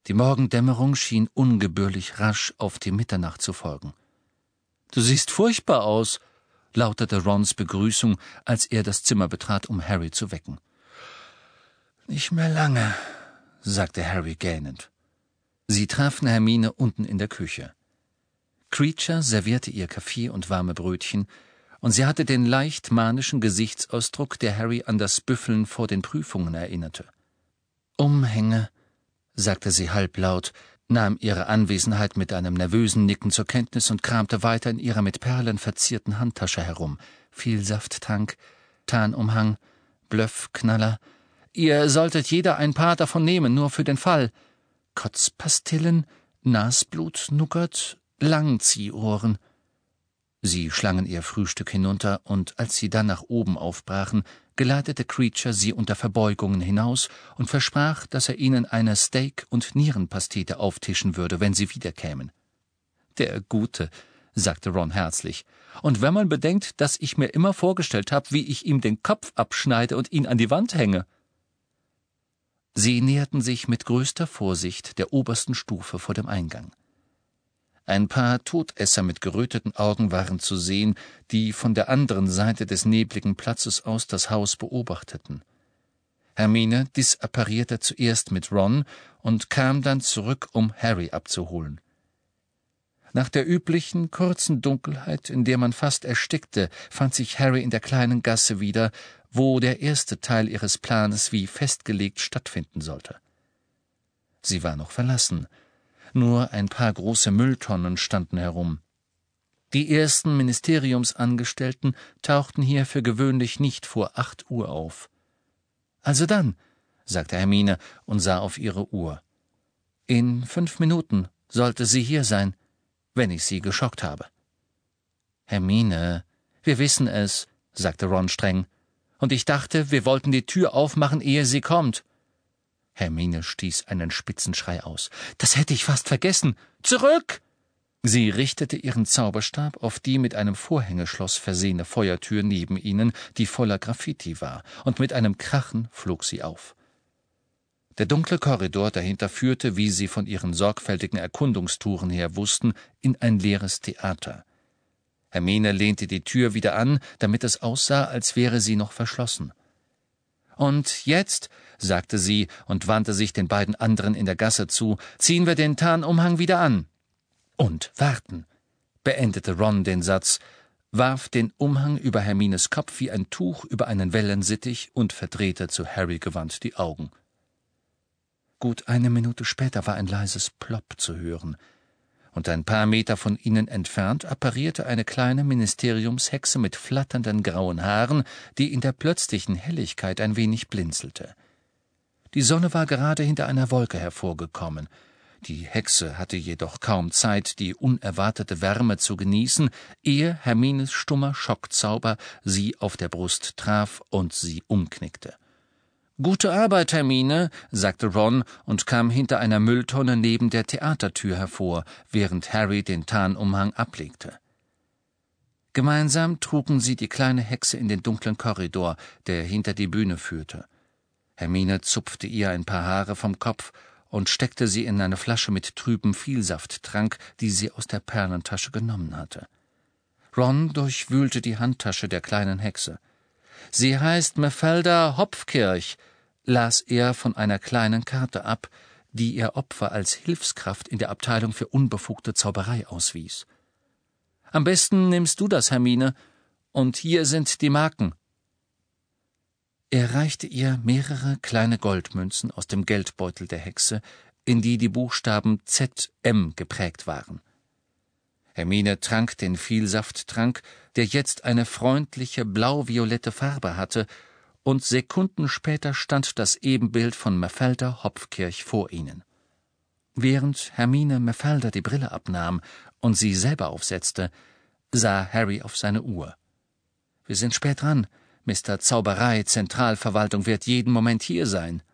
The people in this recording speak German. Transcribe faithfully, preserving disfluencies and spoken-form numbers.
Die Morgendämmerung schien ungebührlich rasch auf die Mitternacht zu folgen. »Du siehst furchtbar aus«, lautete Rons Begrüßung, als er das Zimmer betrat, um Harry zu wecken. »Nicht mehr lange«, sagte Harry gähnend. Sie trafen Hermine unten in der Küche. Kreacher servierte ihr Kaffee und warme Brötchen, und sie hatte den leicht manischen Gesichtsausdruck, der Harry an das Büffeln vor den Prüfungen erinnerte. »Umhänge«, sagte sie halblaut, nahm ihre Anwesenheit mit einem nervösen Nicken zur Kenntnis und kramte weiter in ihrer mit Perlen verzierten Handtasche herum. Vielsafttrank, Tarnumhang, Blöffknaller. »Ihr solltet jeder ein paar davon nehmen, nur für den Fall. Kotzpastillen, Nasblut-Nougat, Langziehohren.« Sie schlangen ihr Frühstück hinunter, und als sie dann nach oben aufbrachen, geleitete Kreacher sie unter Verbeugungen hinaus und versprach, dass er ihnen eine Steak- und Nierenpastete auftischen würde, wenn sie wiederkämen. »Der Gute«, sagte Ron herzlich, »und wenn man bedenkt, dass ich mir immer vorgestellt habe, wie ich ihm den Kopf abschneide und ihn an die Wand hänge.« Sie näherten sich mit größter Vorsicht der obersten Stufe vor dem Eingang. Ein paar Todesser mit geröteten Augen waren zu sehen, die von der anderen Seite des nebligen Platzes aus das Haus beobachteten. Hermine disapparierte zuerst mit Ron und kam dann zurück, um Harry abzuholen. Nach der üblichen, kurzen Dunkelheit, in der man fast erstickte, fand sich Harry in der kleinen Gasse wieder, wo der erste Teil ihres Planes wie festgelegt stattfinden sollte. Sie war noch verlassen. Nur ein paar große Mülltonnen standen herum. Die ersten Ministeriumsangestellten tauchten hier für gewöhnlich nicht vor acht Uhr auf. »Also dann«, sagte Hermine und sah auf ihre Uhr. »In fünf Minuten sollte sie hier sein, wenn ich sie geschockt habe.« »Hermine, wir wissen es«, sagte Ron streng. »Und ich dachte, wir wollten die Tür aufmachen, ehe sie kommt.« Hermine stieß einen spitzen Schrei aus. »Das hätte ich fast vergessen! Zurück!« Sie richtete ihren Zauberstab auf die mit einem Vorhängeschloss versehene Feuertür neben ihnen, die voller Graffiti war, und mit einem Krachen flog sie auf. Der dunkle Korridor dahinter führte, wie sie von ihren sorgfältigen Erkundungstouren her wussten, in ein leeres Theater. Hermine lehnte die Tür wieder an, damit es aussah, als wäre sie noch verschlossen. »Und jetzt«, sagte sie und wandte sich den beiden anderen in der Gasse zu, »ziehen wir den Tarnumhang wieder an.« »Und warten«, beendete Ron den Satz, warf den Umhang über Hermines Kopf wie ein Tuch über einen Wellensittich und verdrehte zu Harry gewandt die Augen. Gut eine Minute später war ein leises Plopp zu hören, und ein paar Meter von ihnen entfernt apparierte eine kleine Ministeriumshexe mit flatternden grauen Haaren, die in der plötzlichen Helligkeit ein wenig blinzelte. Die Sonne war gerade hinter einer Wolke hervorgekommen. Die Hexe hatte jedoch kaum Zeit, die unerwartete Wärme zu genießen, ehe Hermines stummer Schockzauber sie auf der Brust traf und sie umknickte. »Gute Arbeit, Hermine«, sagte Ron und kam hinter einer Mülltonne neben der Theatertür hervor, während Harry den Tarnumhang ablegte. Gemeinsam trugen sie die kleine Hexe in den dunklen Korridor, der hinter die Bühne führte. Hermine zupfte ihr ein paar Haare vom Kopf und steckte sie in eine Flasche mit trübem Vielsafttrank, die sie aus der Perlentasche genommen hatte. Ron durchwühlte die Handtasche der kleinen Hexe. »Sie heißt Mafalda Hopfkirch«, las er von einer kleinen Karte ab, die ihr Opfer als Hilfskraft in der Abteilung für unbefugte Zauberei auswies. »Am besten nimmst du das, Hermine, und hier sind die Marken.« Er reichte ihr mehrere kleine Goldmünzen aus dem Geldbeutel der Hexe, in die die Buchstaben Z M geprägt waren. Hermine trank den Vielsafttrank, der jetzt eine freundliche blau-violette Farbe hatte, und Sekunden später stand das Ebenbild von Mafalda Hopfkirch vor ihnen. Während Hermine Mafalda die Brille abnahm und sie selber aufsetzte, sah Harry auf seine Uhr. »Wir sind spät dran. Mister Zauberei-Zentralverwaltung wird jeden Moment hier sein.«